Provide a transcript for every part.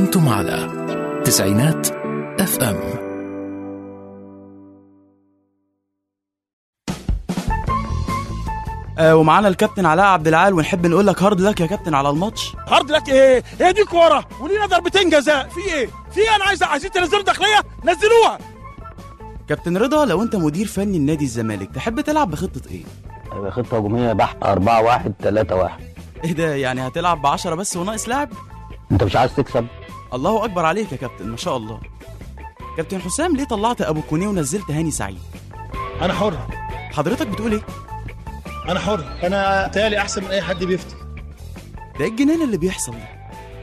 أنتم على تسعينات FM. ومعانا الكابتن علاء عبد العال، ونحب نقول لك هارد لك يا كابتن على الماتش. هارد لك ايه؟ هي دي كوره ولينا ضربتين جزاء. في ايه؟ انا عايزين تنزلوا داخليه، نزلوها. كابتن رضا، لو انت مدير فني النادي الزمالك تحب تلعب بخطه ايه؟ خطه هجوميه بحت 4-1-3-1. ايه ده؟ يعني هتلعب ب10 بس وناقص لاعب؟ انت مش عايز تكسب؟ الله اكبر عليك يا كابتن، ما شاء الله. كابتن حسام، ليه طلعت ابو كونيه ونزلت هاني سعيد؟ انا حر. حضرتك بتقول ايه؟ انا حر، انا تالي احسن من اي حد بيفتي. ده الجنان اللي بيحصل ده.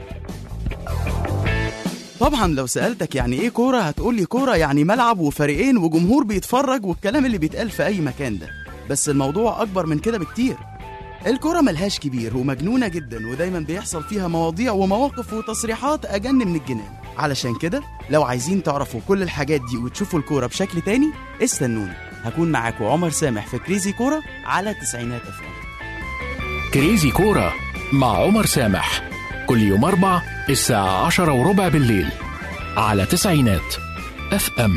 طبعا لو سألتك يعني ايه كورة هتقولي كورة يعني ملعب وفريقين وجمهور بيتفرج والكلام اللي بيتقال في اي مكان ده، بس الموضوع اكبر من كده بكتير. الكورة ملهاش كبير ومجنونة جدا، ودايما بيحصل فيها مواضيع ومواقف وتصريحات اجن من الجنان. علشان كده لو عايزين تعرفوا كل الحاجات دي وتشوفوا الكورة بشكل تاني استنوني، هكون معاكم عمر سامح في كريزي كورة على تسعينات FM. كريزي كورة مع عمر سامح كل يوم 4 الساعة 10:15 بالليل على تسعينات FM.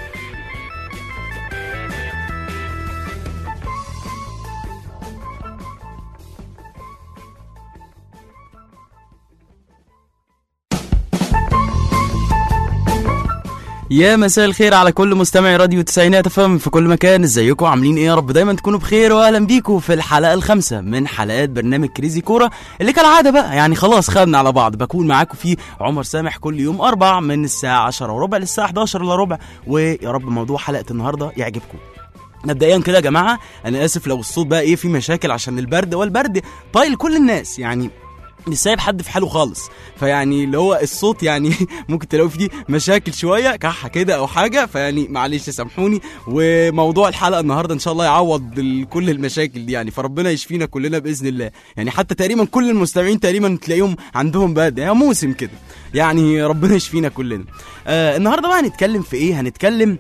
يا مساء الخير على كل مستمعي راديو تسعينات FM في كل مكان. ازيكم؟ عاملين ايه؟ يا رب دايما تكونوا بخير، واهلا بيكم في الحلقه ال5 من حلقات برنامج كريزي كوره اللي كالعاده بقى يعني خلاص خدنا على بعض. بكون معاكم فيه عمر سامح كل يوم 4 من الساعه 10:15 للساعه 11:15، ويا رب موضوع حلقه النهارده يعجبكم. مبدئيا كده يا جماعه انا اسف لو الصوت بقى ايه في مشاكل عشان البرد، والبرد طايل كل الناس، يعني مش سايب حد في حاله خالص، فيعني اللي هو الصوت يعني ممكن تلاقوا فيه مشاكل شويه كحه كده او حاجه، فيعني معلش سامحوني. وموضوع الحلقه النهارده ان شاء الله يعوض كل المشاكل دي يعني، فربنا يشفينا كلنا باذن الله. يعني حتى تقريبا كل المستمعين تقريبا تلاقيهم عندهم برد، يعني موسم كده، يعني ربنا يشفينا كلنا. النهارده بقى هنتكلم في ايه؟ هنتكلم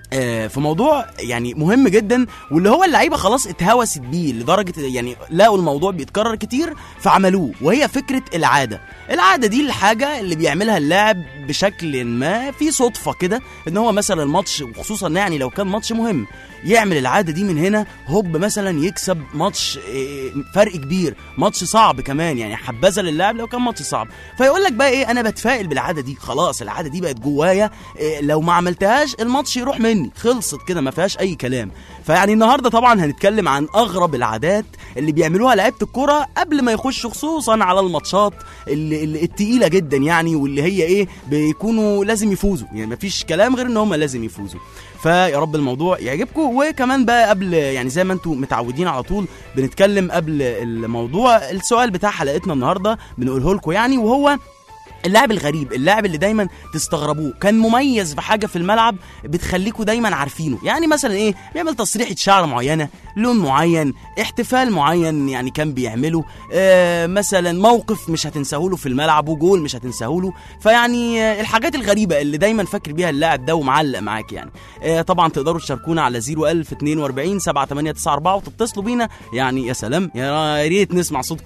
في موضوع يعني مهم جدا، واللي هو اللعيبه خلاص اتهوست بيه لدرجه يعني لقوا الموضوع بيتكرر كتير فعملوه، وهي فكره العاده دي الحاجه اللي بيعملها اللاعب بشكل ما في صدفه كده، ان هو مثلا الماتش، وخصوصا يعني لو كان ماتش مهم، يعمل العاده دي من هنا هوب مثلا يكسب ماتش فرق كبير، ماتش صعب كمان، يعني حبذا للاعب لو كان ماتش صعب، فيقول لك بقى ايه، انا بتفائل بالعاده دي، خلاص العاده دي بقت جوايا، لو ما عملتهاش الماتش يروح مني، خلصت كده ما فيهاش اي كلام. فيعني النهارده طبعا هنتكلم عن اغرب العادات اللي بيعملوها لعيبه الكوره قبل ما يخشوا خصوصا على الماتشات التقيله جدا يعني، واللي هي ايه بيكونوا لازم يفوزوا، يعني ما فيش كلام غير ان هم لازم يفوزوا. فيا رب الموضوع يعجبكم. وكمان بقى قبل يعني زي ما انتم متعودين على طول بنتكلم قبل الموضوع، السؤال بتاع حلقتنا النهارده بنقوله لكم يعني، وهو اللاعب الغريب، اللاعب اللي دايما تستغربوه، كان مميز بحاجه في الملعب بتخليكوا دايما عارفينه، يعني مثلا ايه، بيعمل تصريحه شعر معينه، لون معين، احتفال معين يعني كان بيعمله، مثلا موقف مش هتنساهوله في الملعب، وجول مش هتنساهوله. فيعني الحاجات الغريبه اللي دايما فاكر بيها اللاعب ده ومعلق معاك يعني. طبعا تقدروا تشاركونا على 01042 7894 وتتصلوا بينا، يعني يا سلام، يا ريت نسمع صوتكم،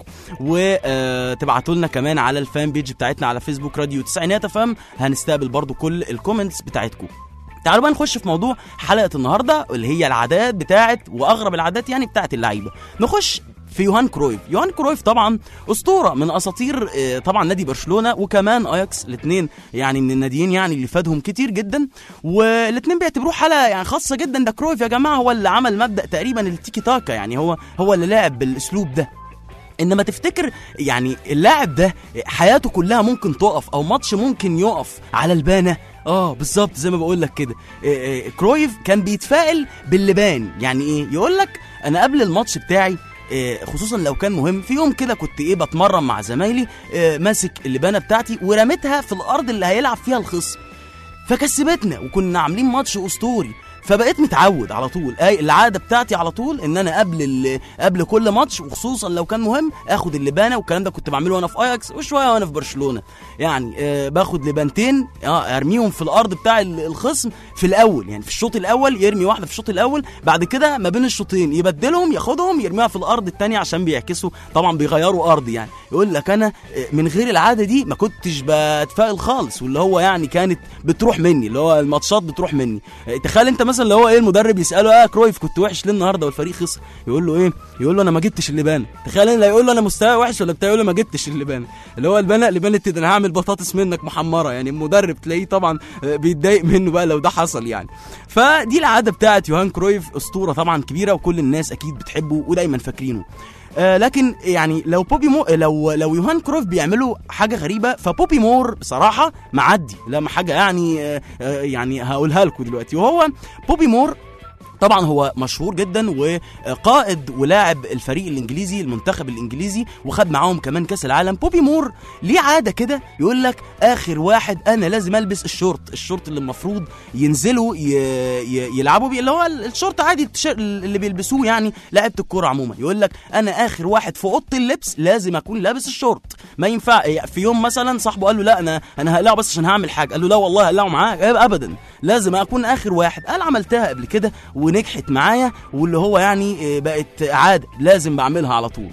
وتبعتوا لنا كمان على الفان بيج بتاعتنا على فيسبوك راديو تسعينات FM، هنستقبل برضو كل الكومنتس بتاعتكم. تعالوا بقى نخش في موضوع حلقة النهاردة اللي هي العادات بتاعت واغرب العادات يعني بتاعت اللعيبة. نخش في يوهان كرويف طبعا أسطورة من أساطير طبعا نادي برشلونة وكمان أياكس، الاثنين يعني من الناديين يعني اللي فادهم كتير جدا، والاثنين بيعتبروه حالة يعني خاصة جدا. ده كرويف يا جماعة هو اللي عمل مبدأ تقريبا التيكي تاكا، يعني هو اللي لعب بالأسلوب ده. انما تفتكر يعني اللاعب ده حياته كلها ممكن تقف، او ماتش ممكن يقف على البانة؟ بالظبط زي ما بقول لك كده. كرويف كان بيتفائل باللبان، يعني ايه، يقول لك انا قبل الماتش بتاعي خصوصا لو كان مهم، في يوم كده كنت بتمرن مع زمايلي، ماسك اللبانة بتاعتي ورميتها في الارض اللي هيلعب فيها الخصم، فكسبتنا وكنا عاملين ماتش اسطوري. فبقيت متعود على طول، العاده بتاعتي على طول ان انا قبل كل ماتش، وخصوصا لو كان مهم، اخد اللبانه. والكلام ده كنت بعمله وانا في اياكس وشويه وانا في برشلونه، يعني باخد لبانتين ارميهم في الارض بتاع الخصم في الاول، يعني في الشوط الاول يرمي واحده في الشوط الاول، بعد كده ما بين الشوطين يبدلهم، ياخدهم يرميها في الارض الثانيه عشان بيعكسوا طبعا، بيغيروا ارض. يعني يقول لك انا من غير العاده دي ما كنتش بتفائل خالص، واللي هو يعني كانت بتروح مني، اللي هو الماتشات بتروح مني. تخيل انت مثلا اللي هو المدرب يساله كرويف كنت وحش ليه النهارده والفريق خسر، يقول له يقول له انا ما جبتش اللبانه. تخيل ان يقول له انا مستوى وحش ولا بتاع، يقول له ما جبتش اللبانه، اللي هو لبانه انا هعمل بطاطس منك محمره. يعني المدرب تلاقيه طبعا بيتضايق منه بقى لو ده حصل يعني. فدي العاده بتاعت يوهان كرويف، اسطوره طبعا كبيره وكل الناس اكيد بتحبه ودايما فاكرينه. لكن يعني لو لو يوهان كرويف بيعملوا حاجه غريبه، فبوبي مور بصراحه معدي لما حاجه يعني هقولها لكم دلوقتي. وهو بوبي مور طبعا هو مشهور جدا وقائد ولاعب الفريق الانجليزي، المنتخب الانجليزي، وخد معاهم كمان كاس العالم. بوبي مور ليه عاده كده، يقول لك اخر واحد انا لازم البس الشورت اللي المفروض ينزلوا يلعبوا بيه، اللي هو الشورت عادي اللي بيلبسوه يعني لاعيبه الكوره عموما. يقول لك انا اخر واحد في اوضه اللبس لازم اكون لابس الشورت. ما ينفع في يوم مثلا صاحبه قال له لا انا هقلعه بس عشان هعمل حاجه، قال له لا والله هقلعه معاك ابدا، لازم اكون اخر واحد. قال عملتها قبل كده ونجحت معايا، واللي هو يعني بقت عادة لازم بعملها على طول.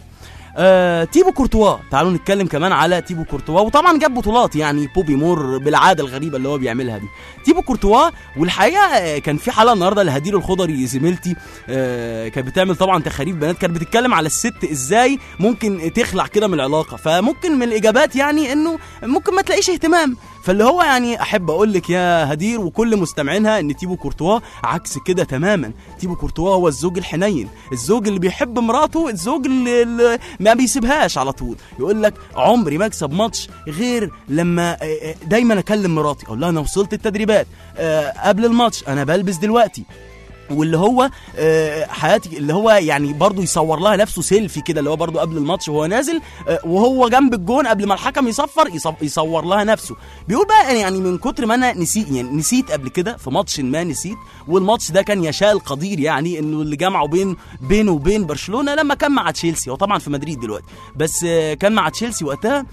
تيبو كورتوا، تعالوا نتكلم كمان على تيبو كورتوا، وطبعا جاب بطولات يعني بوبي مور بالعاده الغريبه اللي هو بيعملها دي. تيبو كورتوا، والحقيقه كان في حلقه النهارده لهدير الخضري زميلتي كانت بتعمل طبعا تخاريف بنات، كانت بتتكلم على الست ازاي ممكن تخلع كده من العلاقه. فممكن من الاجابات يعني انه ممكن ما تلاقيش اهتمام، فاللي هو يعني احب اقول لك يا هدير وكل مستمعينها ان تيبو كورتوا عكس كده تماما. تيبو كورتوا هو الزوج الحنين، الزوج اللي بيحب مراته، الزوج اللي ما بيسيبهاش على طول. يقول لك عمري ما اكسب ماتش غير لما دايما اكلم مراتي اقول لها انا وصلت التدريبات، قبل الماتش انا بلبس دلوقتي، واللي هو حياتي، اللي هو يعني برضو يصور لها نفسه سيلفي كده، اللي هو برضو قبل الماتش وهو نازل وهو جنب الجون قبل ما الحكم يصفر يصور لها نفسه. بيقول بقى يعني من كتر ما انا نسيت قبل كده في ماتش ما نسيت، والماتش ده كان يشاء القدير يعني انه اللي جمعه بينه وبين برشلونة لما كان مع تشيلسي، هو طبعا في مدريد دلوقتي بس كان مع تشيلسي وقتها.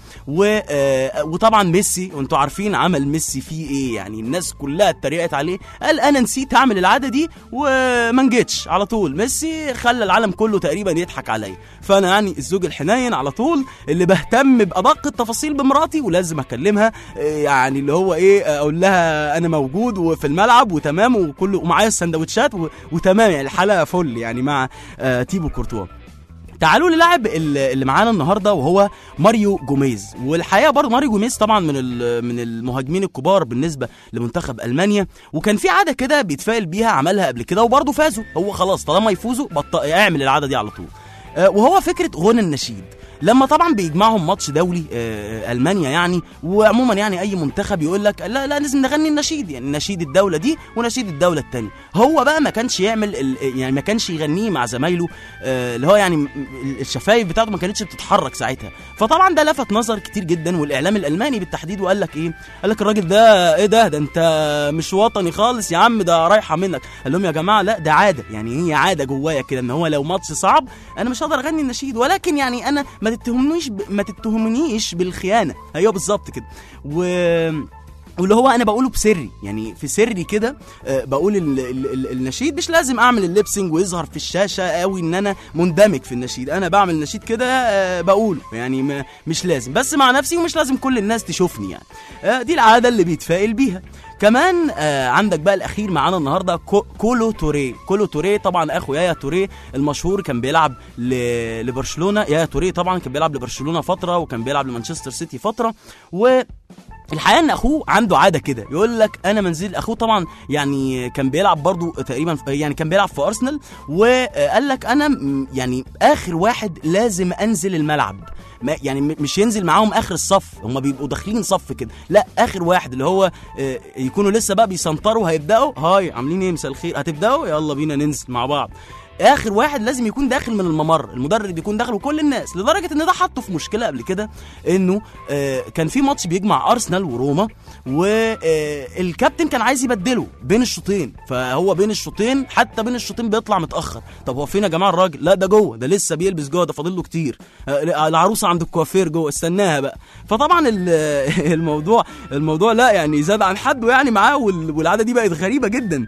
وطبعا ميسي، وانتوا عارفين عمل ميسي فيه ايه، يعني الناس كلها اتريقت عليه، قال انا نسيت اعمل العاده دي وما نجيتش على طول. ميسي خلى العالم كله تقريبا يضحك عليا. فانا يعني الزوج الحنين على طول اللي بهتم بأدق التفاصيل بمراتي، ولازم اكلمها يعني اللي هو اقول لها انا موجود وفي الملعب وتمام وكله ومعايا السندوتشات وتمام، يعني الحلقه فل يعني مع تيبو كورتوا. تعالوا للاعب اللي معانا النهارده وهو ماريو جوميز. والحقيقه برضه ماريو جوميز طبعا من المهاجمين الكبار بالنسبه لمنتخب المانيا، وكان في عاده كده بيتفائل بيها عملها قبل كده وبرضه فازوا. هو خلاص طالما يفوزوا اعمل العاده دي على طول، وهو فكره غنى النشيد. لما طبعا بيجمعهم ماتش دولي المانيا يعني، وعموما يعني اي منتخب يقول لك لا لازم نغني النشيد، يعني نشيد الدوله دي ونشيد الدوله الثانيه. هو بقى ما كانش يعمل يعني ما كانش يغنيه مع زمايله، اللي هو يعني الشفايف بتاعته ما كانتش بتتحرك ساعتها. فطبعا ده لفت نظر كتير جدا، والاعلام الالماني بالتحديد، وقال لك قال لك الراجل ده ده انت مش وطني خالص يا عم، ده رايحه منك. قال لهم يا جماعه لا ده عاده، يعني هي عاده جوايا كده ان هو لو ماتش صعب انا مش هقدر اغني النشيد، ولكن يعني انا ما تتهمنيش بالخيانه. ايوه بالظبط كده. واللي هو انا بقوله بسري، يعني في سري كده بقول النشيد، مش لازم اعمل الليبسنج ويظهر في الشاشه قوي ان انا مندمج في النشيد. انا بعمل النشيد كده بقوله، يعني مش لازم، بس مع نفسي، ومش لازم كل الناس تشوفني يعني. دي العاده اللي بيتفائل بيها. كمان عندك بقى الاخير معانا النهارده كولو توريه طبعا اخو يايا توريه المشهور، كان بيلعب لبرشلونه. يايا توريه طبعا كان بيلعب لبرشلونه فتره، وكان بيلعب لمانشستر سيتي فتره. الحقيقه ان اخوه عنده عاده كده، يقول لك انا منزل. اخوه طبعا يعني كان بيلعب برضو تقريبا، يعني كان بيلعب في ارسنال، وقال لك انا يعني اخر واحد لازم انزل الملعب، يعني مش ينزل معاهم اخر الصف، هم بيبقوا داخلين صف كده، لا اخر واحد اللي هو يكونوا لسه بقى بيسنطروا، هيبداوا هاي عاملين ايه مساء الخير، هتبداوا يلا بينا ننزل مع بعض. اخر واحد لازم يكون داخل من الممر، المدرب يكون داخل وكل الناس، لدرجه ان ده حطه في مشكله قبل كده، انه كان في ماتش بيجمع ارسنال وروما، والكابتن كان عايز يبدله بين الشوطين، فهو بين الشوطين حتى بين الشوطين بيطلع متاخر. طب هو فين يا جماعه الراجل؟ لا ده جوه، ده لسه بيلبس جوه، ده فاضل له كتير، العروسه عند الكوافير جوه استناها بقى. فطبعا الموضوع لا يعني زاد عن حده يعني معاه، والعاده دي بقت غريبه جدا.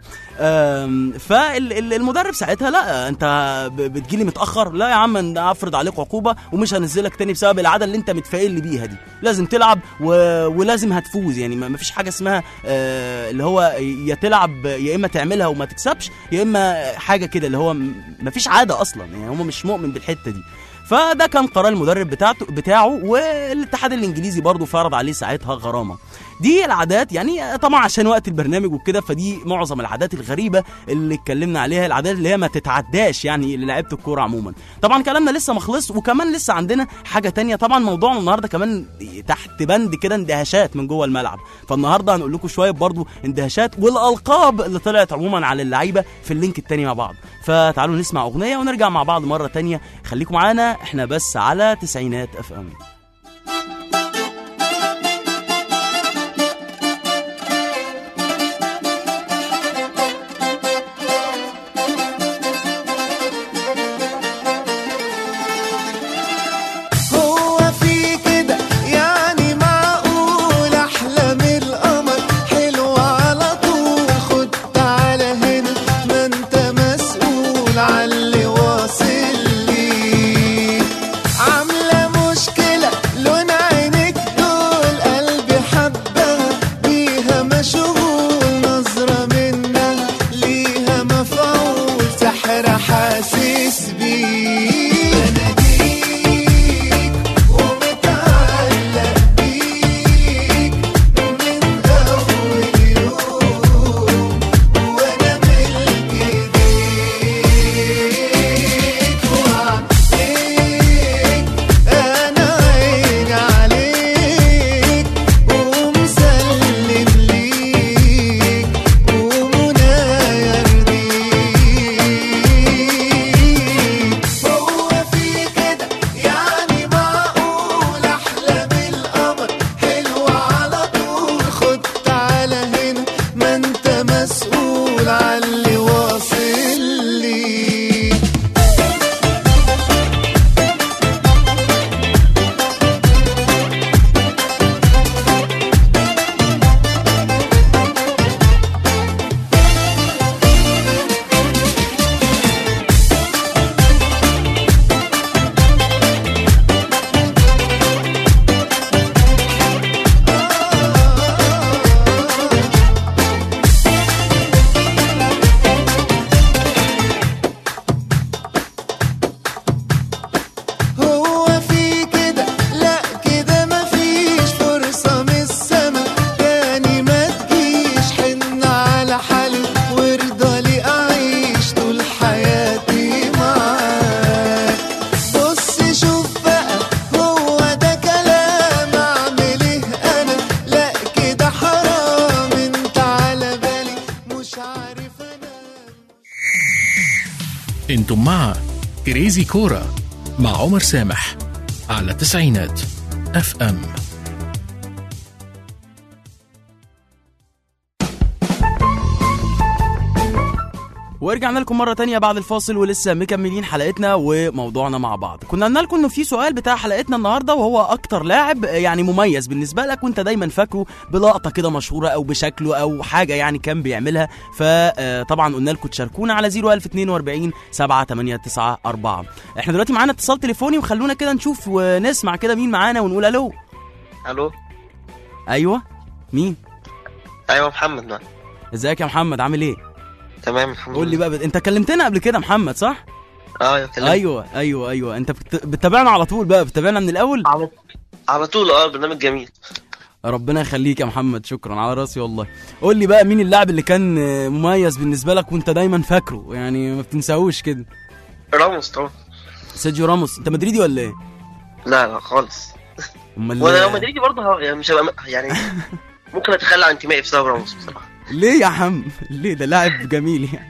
فالمدرب ساعتها لا انت بتجيلي متاخر، لا يا عم انا افرض عليك عقوبه ومش هنزلك تاني بسبب العاده اللي انت متفائل لي بيها دي، لازم تلعب ولازم هتفوز. يعني ما فيش حاجه اسمها اللي هو يا تلعب يا اما تعملها وما تكسبش، يا اما حاجه كده اللي هو ما فيش عاده اصلا، يعني هم مش مؤمن بالحته دي. فده كان قرار المدرب بتاعه، والاتحاد الانجليزي برضو فرض عليه ساعتها غرامه. دي العادات يعني طبعا عشان وقت البرنامج وكده، فدي معظم العادات الغريبة اللي اتكلمنا عليها، العادات اللي هي ما تتعداش يعني للاعيبه الكوره عموما. طبعا كلامنا لسه مخلص، وكمان لسه عندنا حاجة تانية. طبعا موضوعنا النهارده كمان تحت بند كده اندهاشات من جوه الملعب، فالنهارده هنقول لكم شويه برضو اندهاشات والالقاب اللي طلعت عموما على اللعيبه في اللينك التاني مع بعض. فتعالوا نسمع اغنيه ونرجع مع بعض مره تانية. خليكم معانا، احنا بس على تسعينات FM. انتم مع كريزي كورة مع عمر سامح على تسعينات FM. ورجعنا لكم مرة تانية بعد الفاصل، ولسه مكملين حلقتنا وموضوعنا مع بعض. كنا قلنا لكم انه في سؤال بتاع حلقتنا النهاردة، وهو اكتر لاعب يعني مميز بالنسبة لك وانت دايما فاكره بلقطة كده مشهورة او بشكله او حاجة يعني كان بيعملها. فطبعا قلنا لكم تشاركونا على 01042 7894. احنا دلوقتي معانا اتصال تليفوني، وخلونا كده نشوف ونسمع كده مين معانا ونقول الو. الو. ايوه مين؟ ايوه محمد معاك. ازيك يا محمد، عامل ايه؟ تمام الحمد لله. قول لي بقى انت كلمتنا قبل كده محمد صح؟ ايوه ايوه انت بتتابعنا على طول بقى، بتتابعنا من الاول على طول. برنامج جميل. ربنا يخليك يا محمد، شكرا على راسي والله. قول لي بقى مين اللاعب اللي كان مميز بالنسبه لك وانت دايما فاكره يعني ما بتنساهوش كده؟ راموس طبعا. سيرجيو راموس. انت مدريدي ولا ايه؟ لا خالص. امال وانا لو مدريدي برضه يعني مش هبقى يعني ممكن اتخلى عن انتمائي بسبب راموس بصراحه. ليه يا عم؟ ليه؟ ده لاعب جميل يعني.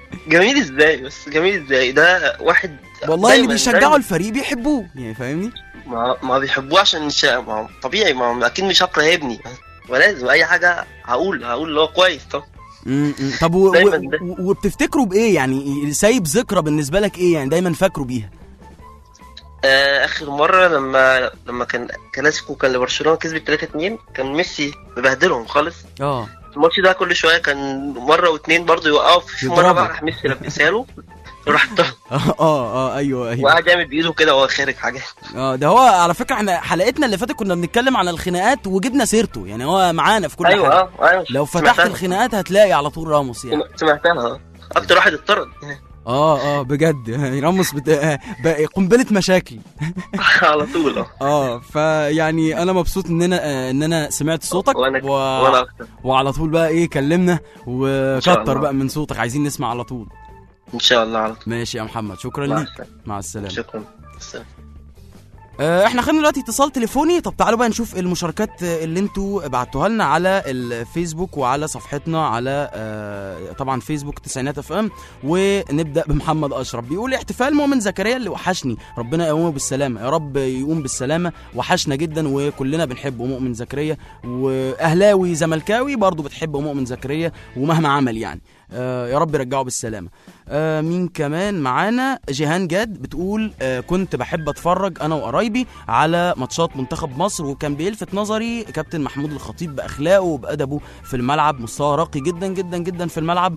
جميل ازاي؟ بس جميل ازاي؟ ده واحد والله اللي دايماً بيشجعوا الفريق بيحبوه يعني، فاهمني؟ ما بيحبوه عشان ما هو طبيعي، ما اكيد مش هكره ابني، ولازم اي حاجه هقول اللي هو كويس. طب طب دايماً وبتفتكروا بايه يعني؟ سايب ذكرى بالنسبه لك ايه يعني دايما فاكره بيها؟ اخر مره لما كان كلاسيكو، كان لبرشلونه كسبت 3-2، كان ميسي مبهدلهم خالص. الماتش ده كل شويه كان مره واتنين برضه يوقفوا، في مره بقى راح ميسي لبسها له راح ايوه وقعد يعمل بايده كده وهو خارج حاجه. ده هو على فكره احنا حلقتنا اللي فاتت كنا بنتكلم عن الخناقات وجبنا سيرته، يعني هو معانا في كل حاجه. ايوه لو فتحت الخناقات هتلاقي على طول راموس يعني. سمعتها اكتر واحد اتطرد. بجد يعني راموس قنبله مشاكل على طول. فيعني انا مبسوط ان انا سمعت صوتك وانا اكتر. وعلى طول بقى ايه كلمنا وكتر بقى من صوتك، عايزين نسمع على طول ان شاء الله. على طول. ماشي يا محمد، شكرا ليك. مع السلامه. شكرا. احنا خدنا دلوقتي اتصال تليفوني. طب تعالوا بقى نشوف المشاركات اللي انتوا بعتوها لنا على الفيسبوك وعلى صفحتنا على طبعا فيسبوك تسعينات اف ام. ونبدا بمحمد اشرف، بيقول احتفال مؤمن زكريا اللي وحشني، ربنا يقومه بالسلامه. يا رب يقوم بالسلامه، وحشنا جدا وكلنا بنحبه مؤمن زكريا، واهلاوي زملكاوي برضو بتحب مؤمن زكريا ومهما عمل يعني. يا رب يرجعه بالسلامة. مين كمان معانا؟ جيهان جاد بتقول كنت بحب اتفرج انا وقرايبي على ماتشات منتخب مصر، وكان بيلفت نظري كابتن محمود الخطيب باخلاقه وبادبه في الملعب، مستوى راقي جدا جدا جدا في الملعب،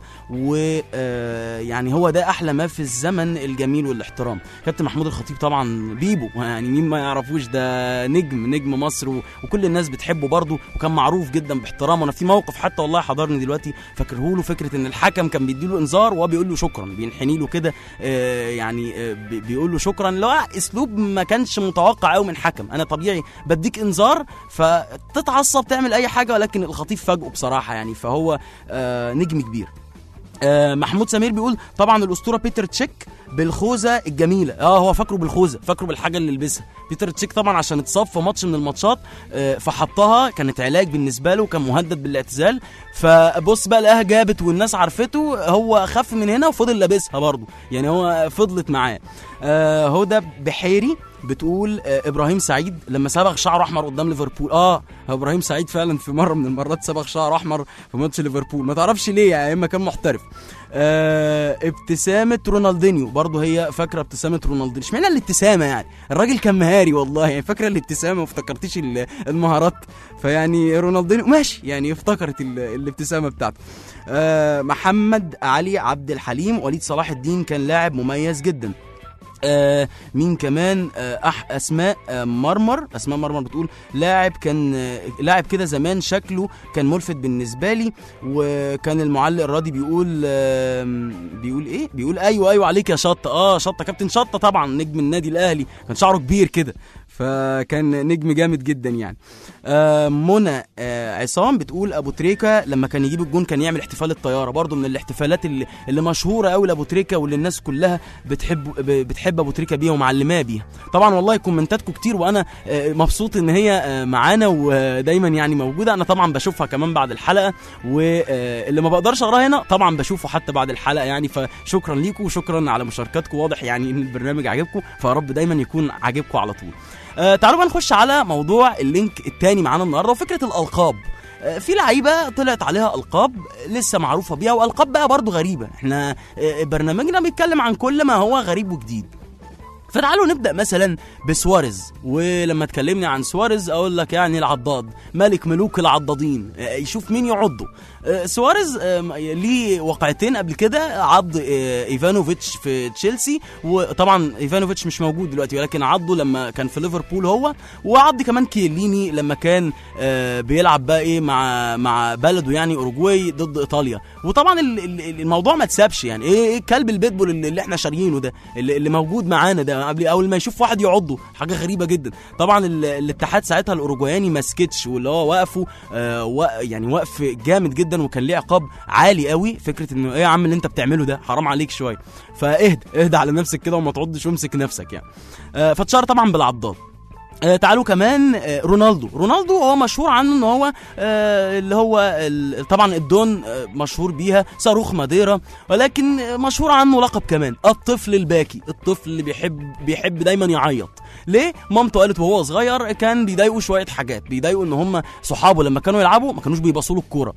ويعني هو ده احلى ما في الزمن الجميل والاحترام. كابتن محمود الخطيب طبعا بيبو، يعني مين ما يعرفوش، ده نجم مصر وكل الناس بتحبه برضه، وكان معروف جدا باحترامه. انا في موقف حتى والله حضرني دلوقتي فاكره له، فكره ان الحكم كان بيديله انذار وهو بيقول له شكرا، بينحني له كده يعني بيقول له شكرا، اللي هو اسلوب ما كانش متوقع قوي من حكم. انا طبيعي بديك انذار فتتعصب تعمل اي حاجه، ولكن الخطيب فاجئه بصراحه يعني، فهو نجم كبير. محمود سمير بيقول طبعا الاسطوره بيتر تشيك بالخوذه الجميله. هو فاكره بالخوذه، فاكره بالحاجه اللي لبسها بيتر تشيك طبعا عشان اتصاب في ماتش من الماتشات، فحطها، كانت علاج بالنسبه له، كان مهدد بالاعتزال، فبص بقى لقاها جابت والناس عرفته، هو خف من هنا وفضل لابسها برضه يعني، هو فضلت معاه. هدى بحيري بتقول ابراهيم سعيد لما صبغ شعره احمر قدام ليفربول. ابراهيم سعيد فعلا في مره من المرات صبغ شعره احمر في ماتش ليفربول، ما تعرفش ليه يعني، اما كان محترف. ابتسامه رونالدينيو برضه، هي فاكره ابتسامه رونالدينيو. اشمعنى الابتسامه يعني؟ الراجل كان مهاري والله يعني، فاكره الابتسامه ما افتكرتيش المهارات، فيعني رونالدينيو ماشي يعني، افتكرت الابتسامه بتاعته. محمد علي عبد الحليم، وليد صلاح الدين كان لاعب مميز جدا. مين كمان؟ اسماء مرمر بتقول لاعب كده زمان شكله كان ملفت بالنسبه لي، وكان المعلق الراضي بيقول ايه، بيقول ايوه عليك يا شطه. شطه، كابتن شطه طبعا نجم النادي الاهلي، كان شعره كبير كده، فكان نجم جامد جدا يعني. منى عصام بتقول ابو تريكه لما كان يجيب الجون كان يعمل احتفال الطياره، برضو من الاحتفالات اللي مشهوره قوي لابو تريكه، واللي الناس كلها بتحب ابو تريكه بيها ومعلماه بيها. طبعا والله كومنتاتكم كتير، وانا مبسوط ان هي معانا ودايما يعني موجوده. انا طبعا بشوفها كمان بعد الحلقه، واللي ما بقدرش اقراها هنا طبعا بشوفه حتى بعد الحلقه يعني، فشكرا ليكم وشكرا على مشاركاتكم. واضح يعني ان البرنامج عجبكم، فرب دايما يكون عجبكم على طول. تعالوا بقى نخش على موضوع اللينك التاني معانا النهارده، وفكره الالقاب. في لعيبه طلعت عليها القاب لسه معروفه بيها، والقاب بقى برضو غريبه. احنا برنامجنا بيتكلم عن كل ما هو غريب وجديد، فتعالوا نبدأ مثلا بسواريز. ولما تكلمني عن سواريز اقول لك يعني العضاد، ملك ملوك العضادين، يشوف مين يعضه. سواريز ليه وقعتين قبل كده، عض ايفانوفيتش في تشيلسي، وطبعا ايفانوفيتش مش موجود دلوقتي، ولكن عضه لما كان في ليفربول هو، وعض كمان كيليني لما كان بيلعب بقى ايه مع بلده يعني اوروجواي ضد ايطاليا. وطبعا الموضوع ما تسابش يعني، ايه كلب البيتبول اللي احنا شاريينه ده اللي موجود معانا ده، قبل اول ما يشوف واحد يعضه، حاجه غريبه جدا. طبعا الاتحاد ساعتها الاوروجواياني ما سكتش، واللي هو وقفوا يعني وقف جامد جدا، وكان ليه عقاب عالي قوي. فكره انه ايه يا عم اللي انت بتعمله ده، حرام عليك شويه، فاهدى على نفسك كده وما تعضش وامسك نفسك يعني. فاتشهر طبعا بالعضاد. تعالوا كمان رونالدو هو مشهور عنه ان هو اللي هو طبعا الدون مشهور بيها صاروخ ماديرا، ولكن مشهور عنه لقب كمان الطفل الباكي، الطفل اللي بيحب دايما يعيط. ليه؟ مامته قالت وهو صغير كان بيضايقوا شويه حاجات، بيضايقوا ان هم صحابه لما كانوا يلعبوا ما كانوش بيبصوا له الكوره،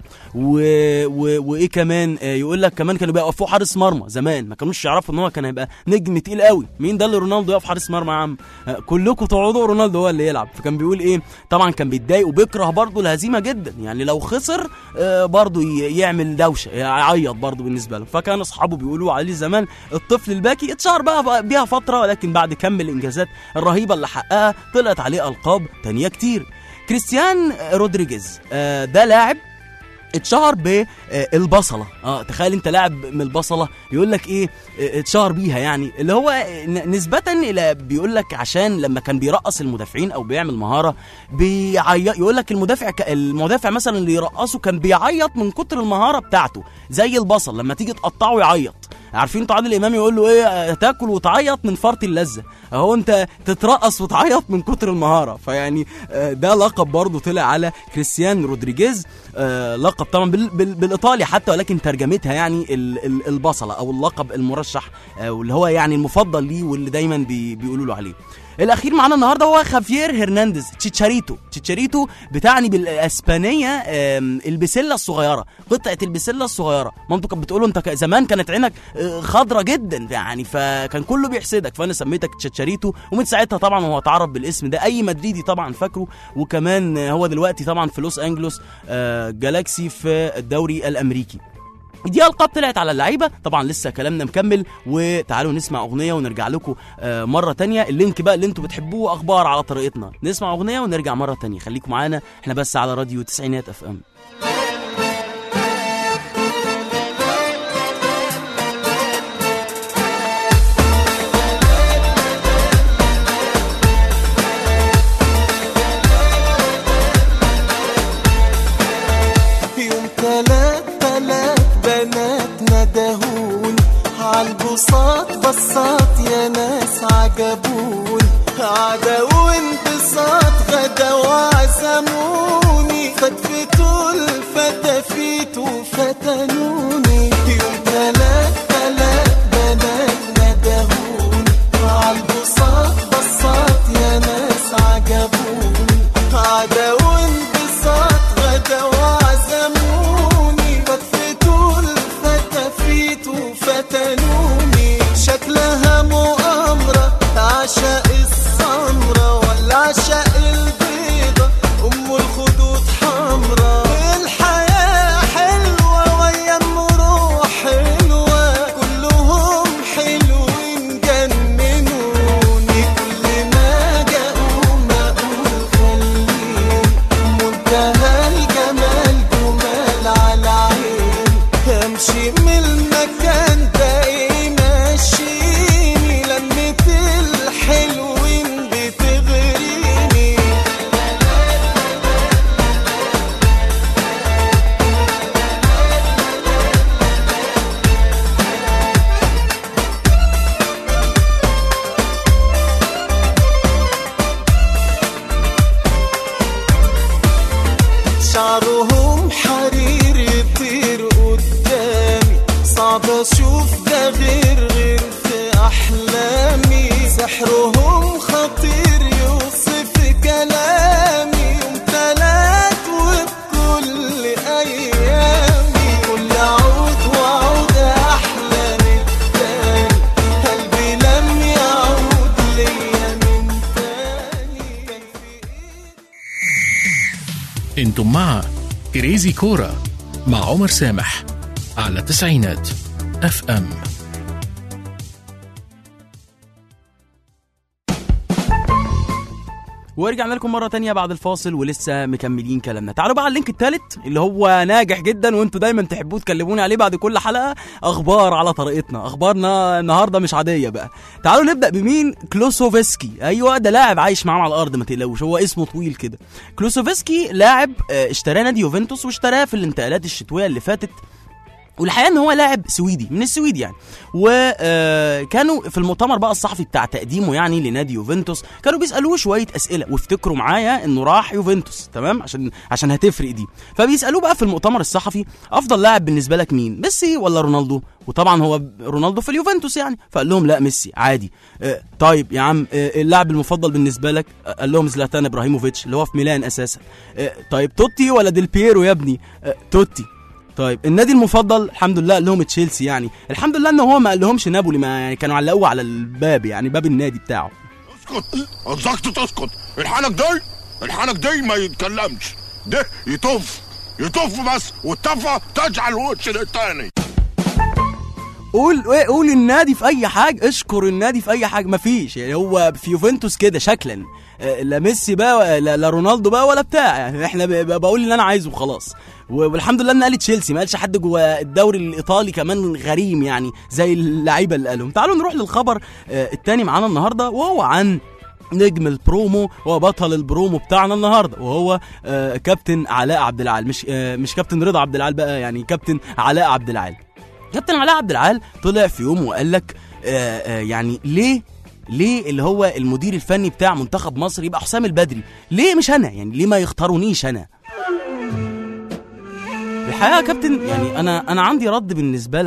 وايه كمان يقول لك كمان كانوا بيقفوا حارس مرمى زمان، ما كانوش يعرفوا ان هو كان هيبقى نجم تقيل قوي. مين ده اللي رونالدو يقف حارس مرمى يا عم؟ كلكم تقعدوا رونالدو هو اللي يلعب. فكان بيقول ايه، طبعا كان بيتضايق وبيكره برضه الهزيمه جدا، يعني لو خسر برضه يعمل دوشه يعيط برضه بالنسبه له. فكان اصحابه بيقولوا عليه زمان الطفل الباكي. اتشهر بقى بيها فتره، ولكن بعد كم الانجازات الرهيبه اللي حققها طلعت عليه القاب تانية كتير. كريستيان رودريجيز ده لاعب اتشهر بالبصله. تخيل انت لاعب من البصله، يقول لك ايه اتشهر بيها، يعني اللي هو نسبه الى بيقول لك عشان لما كان بيرقص المدافعين او بيعمل مهاره يقول لك المدافع مثلا اللي يرقصه كان بيعيط من كتر المهاره بتاعته، زي البصل لما تيجي تقطعه يعيط. عارفين انتوا عادل امام يقول له ايه، تاكل وتعيط من فرط اللذه، اهو انت تترقص وتعيط من كتر المهاره. فيعني ده لقب برضه طلع على كريستيان رودريجيز، لقب طبعا بالايطالي حتى، ولكن ترجمتها يعني البصله او اللقب المرشح واللي هو يعني المفضل ليه واللي دايما بيقولوا له عليه. الاخير معانا النهارده هو خافير هرنانديز تشيتشاريتو بتعني بالاسبانيه البسله الصغيره، قطعه البسله الصغيره. مامته كانت بتقول له انت زمان كانت عينك خضره جدا يعني، فكان كله بيحسدك، فانا سميتك تشيتشاريتو. ومن ساعتها طبعا هو اتعرف بالاسم ده، اي مدريدي طبعا فاكره. وكمان هو دلوقتي طبعا في لوس انجلوس جالاكسي في الدوري الامريكي. دي ألقاب طلعت على اللعيبة. طبعا لسه كلامنا مكمل، وتعالوا نسمع أغنية ونرجع لكم مرة تانية. اللينك بقى اللي انتوا بتحبوه أخبار على طريقتنا، نسمع أغنية ونرجع مرة تانية. خليكم معانا، احنا بس على راديو تسعينات اف ام. عالبساط بصات يا ناس عجبون، عدا وانبساط غدا وعزموني، فتفتوا الفتافيت وفتنوني. يوم تلات بنات ندهون، عالبساط بصات يا ناس عجبون، عدا وانبساط غدا وعزموني، فتفتوا الفتافيت وفتنوني. شكلها مؤامرة، عشاء السمرة ولا عشاء البيضة، أم الخدود حمرة. الحياة حلوة ويا المروح حلوة، كلهم حلوين جننوني. كل ما جاءوا ما أقول خليهم، منتهى الجمال جمال على عين. امشي من المكان ده ماشيني، لمة الحلوين بتغريني. شعرهم حرير يطير قدامي، صعب اشوف ده غير في احلامي. سحرهم خطير يوصف كلامي، يوم تلات وبكل ايامي. كل عود وعود احلى من التاني، قلبي لم يعود ليا من تاني. كان في انتم مع كريزي كورة مع عمر سامح على تسعينات اف ام. ورجعنا لكم مرة تانية بعد الفاصل ولسه مكملين كلامنا. تعالوا بقى على اللينك الثالث اللي هو ناجح جدا وانتوا دايما تحبوه تكلموني عليه بعد كل حلقة، اخبار على طريقتنا. اخبارنا النهاردة مش عادية بقى. تعالوا نبدأ بمين؟ كلوسوفسكي. ايوه ده لاعب عايش معانا على الارض، ما تقلقوش، هو اسمه طويل كده. كلوسوفسكي لاعب اشتراه نادي يوفنتوس، واشتراه في الانتقالات الشتوية اللي فاتت والحقيقه ان هو لاعب سويدي من السويد يعني. وكانوا في المؤتمر بقى الصحفي بتاع تقديمه يعني لنادي يوفنتوس كانوا بيسالوه شويه اسئله، وافتكروا معايا انه راح يوفنتوس تمام عشان هتفرق دي. فبيسالوه بقى في المؤتمر الصحفي افضل لاعب بالنسبه لك مين، ميسي ولا رونالدو؟ وطبعا هو رونالدو في اليوفنتوس يعني، فقال لهم لا ميسي عادي. طيب يا عم اللاعب المفضل بالنسبه لك؟ قال لهم زلاتان ابراهيموفيتش اللي هو في ميلان اساسا. طيب توتي ولا ديل بييرو يا ابني؟ توتي. طيب النادي المفضل؟ الحمد لله قال لهم تشيلسي يعني. الحمد لله ان هو ما قال لهمش نابولي، ما يعني كانوا علقوه على الباب يعني باب النادي بتاعه. اسكت تسكت، الحنك دي ما يتكلمش، ده يطف بس، والطفه تجعل وش للتاني. قول النادي في اي حاجه، اشكر النادي في اي حاجه، مفيش يعني. هو في يوفنتوس كده شكلا، لا ميسي بقى لا رونالدو بقى ولا بتاع يعني. احنا بقول اللي انا عايزه وخلاص. والحمد لله ان قال تشيلسي، ما قالش حد جوه الدوري الايطالي كمان غريم يعني زي اللعيبه اللي قالهم. تعالوا نروح للخبر الثاني معانا النهارده، وهو عن نجم البرومو وبطل البرومو بتاعنا النهارده، وهو كابتن علاء عبد العال. مش كابتن رضا عبد العال بقى يعني، كابتن علاء عبد العال. كابتن علاء عبد العال طلع في يوم وقال لك يعني ليه اللي هو المدير الفني بتاع منتخب مصر يبقى حسام البدري؟ ليه مش انا يعني؟ ليه ما يختارونيش انا؟ الحقيقه يا كابتن يعني انا عندي رد بالنسبه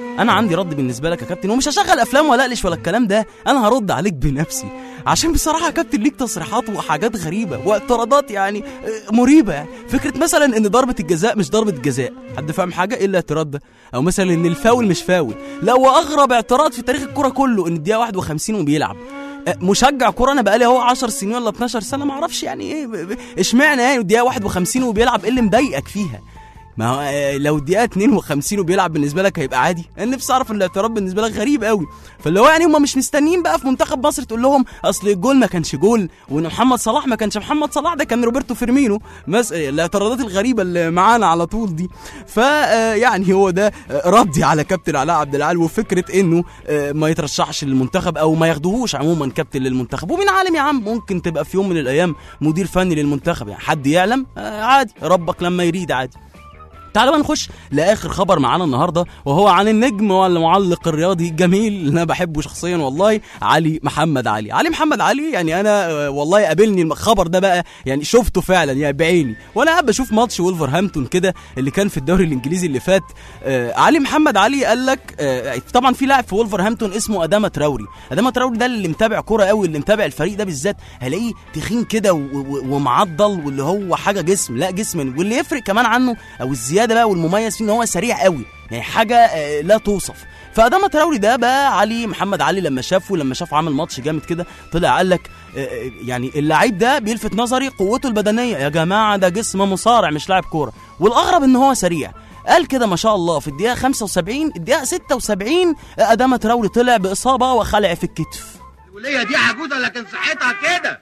لك يا كابتن، ومش هشغل افلام ولا اقلش ولا الكلام ده، انا هرد عليك بنفسي. عشان بصراحه يا كابتن ليك تصريحات وحاجات غريبه واعتراضات يعني مريبه يعني. فكره مثلا ان ضربه الجزاء مش ضربه جزاء، حد فاهم حاجه ايه الاعتراض ده؟ او مثلا ان الفاول مش فاول. لا، واغرب اعتراض في تاريخ الكوره كله ان الدقيقه 51 وبيلعب. مشجع كوره انا بقالي اهو 10 سنين ولا 12 سنه ما اعرفش يعني ايه اشمعنى يعني الدقيقه 51 وبيلعب، ايه اللي مضايقك فيها؟ ما هو لو الدقيقه 52 وبيلعب بالنسبه لك هيبقى عادي. انا نفسي اعرف ان الاعتراض بالنسبه لك غريب قوي. فاللي هو يعني هم مش مستنيين بقى في منتخب مصر تقول لهم اصل الجول ما كانش جول، وان محمد صلاح ما كانش محمد صلاح، ده كان روبرتو فيرمينو. الاعتراضات الغريبه اللي معانا على طول دي. فيعني هو ده ردي على كابتن علاء عبد العال، وفكره انه ما يترشحش للمنتخب او ما ياخدوهوش عموما كابتن للمنتخب. ومين عالم يا عم، ممكن تبقى في يوم من الايام مدير فني للمنتخب يعني، حد يعلم؟ عادي، ربك لما يريد عادي. تعالوا بقى نخش لاخر خبر معانا النهارده، وهو عن النجم والمعلق الرياضي الجميل اللي انا بحبه شخصيا والله، علي محمد علي. يعني انا والله قابلني الخبر ده بقى يعني، شفته فعلا يعني بعيني وانا قاعد بشوف ماتش وولفرهامبتون كده اللي كان في الدوري الانجليزي اللي فات. علي محمد علي قال لك طبعا في لاعب في وولفرهامبتون اسمه اداما تراوري ده اللي متابع كوره قوي، اللي متابع الفريق ده بالذات هلاقيه تخين كده ومعضل، واللي هو حاجه جسم، لا جسم. واللي يفرق كمان عنه او الزياده بقى والمميز فيه ان هو سريع قوي يعني، حاجه لا توصف. فاداما تراوري ده بقى علي محمد علي لما شافه عمل ماتش جامد كده، طلع قال لك يعني اللعيب ده بيلفت نظري قوته البدنيه يا جماعه، ده جسم مصارع مش لاعب كوره، والاغرب ان هو سريع. قال كده ما شاء الله في الدقيقه 75 الدقيقه 76 اداما تراوري طلع باصابه وخلع في الكتف. الوليه دي عجوزه لكن صحتها كده.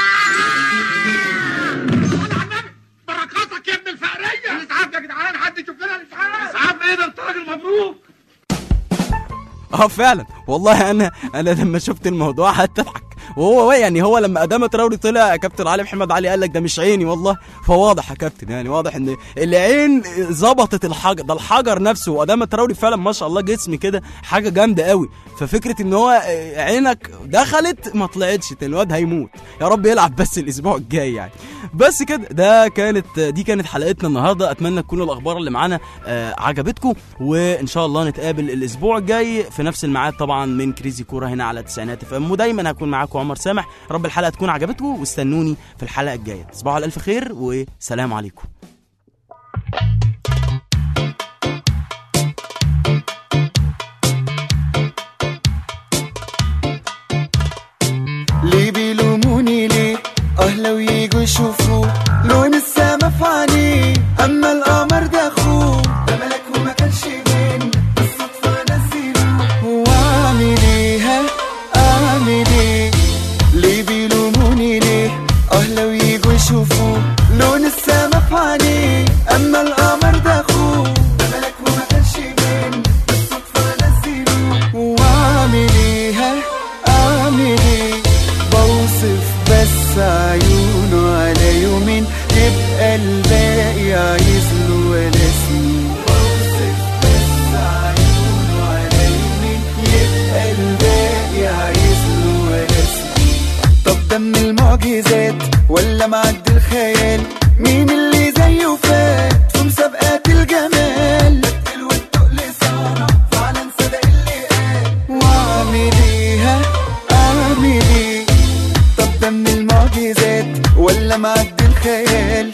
بركاتك يا ابن الفقريه. الاسعاف يا جدعان، حد يشوف لنا الاسعاف. اسعاف ايه ده؟ انت راجل مبروك. فعلا والله انا لما شفت الموضوع حتى اضحك. وهو يعني هو لما اداما تراوري طلع كابتن علي محمد علي قال لك ده مش عيني والله. فواضح يا كابتن يعني، واضح ان العين ظبطت الحجر، ده الحجر نفسه. واداما تراوري فعلا ما شاء الله جسم كده حاجه جامده قوي. ففكره ان هو عينك دخلت ما طلعتش، الواد هيموت. يا رب يلعب بس الاسبوع الجاي يعني. بس كده دي كانت حلقتنا النهارده. اتمنى تكون الاخبار اللي معانا عجبتكم، وان شاء الله نتقابل الاسبوع الجاي في نفس الميعاد طبعا من كريزي كوره هنا على تسعينات اف ام. ودايما هكون معاكم عمر سامح. رب الحلقه تكون عجبتكم، واستنوني في الحلقه الجايه. تصبحوا على الف خير وسلام عليكم. ليه بيلوموني ليه؟ لو ييجوا يشوفوا لون السما في عينيه، اما القمر ده اخوه ده ملك وما كانش بين بالصدفه نزلوه. واعمل ايه ليه بيلوموني ليه؟ لو ييجوا يشوفوا لون السما في عينيه، اما القمر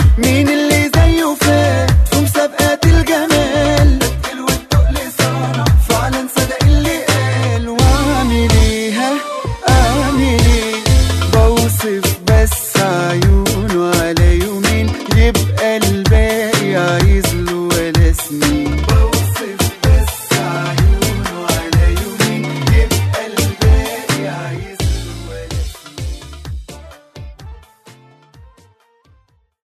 مين اللي زيه فين؟